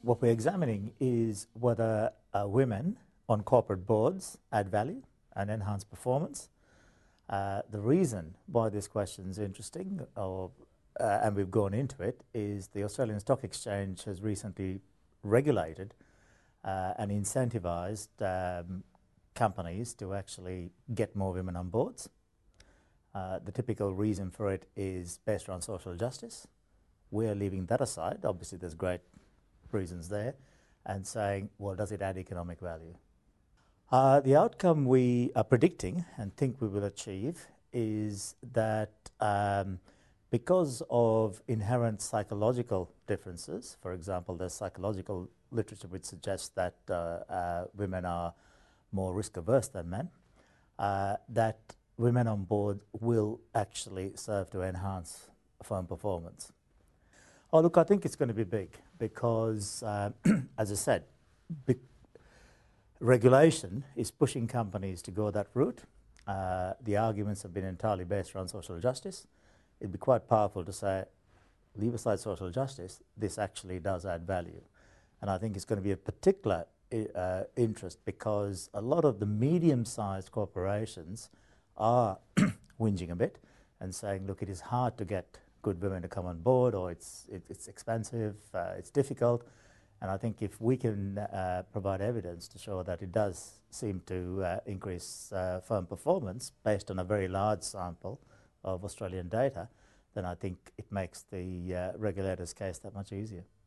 what we're examining is whether women on corporate boards add value and enhance performance. The reason why this question is interesting, and we've gone into it, is the Australian Stock Exchange has recently regulated and incentivised companies to actually get more women on boards. The typical reason for it is based around social justice. We're leaving that aside. Obviously, there's great reasons there, and saying, well, does it add economic value? The outcome we are predicting and think we will achieve is that because of inherent psychological differences, for example, there's psychological literature which suggests that women are more risk averse than men, that women on board will actually serve to enhance firm performance. Oh, look, I think it's going to be big because, as I said, regulation is pushing companies to go that route. The arguments have been entirely based around social justice. It'd be quite powerful to say, leave aside social justice, this actually does add value. And I think it's going to be a particular interest because a lot of the medium-sized corporations are whinging a bit and saying, look, it is hard to get good women to come on board, or it's expensive, it's difficult. And I think if we can provide evidence to show that it does seem to increase firm performance based on a very large sample of Australian data, then I think it makes the regulator's case that much easier.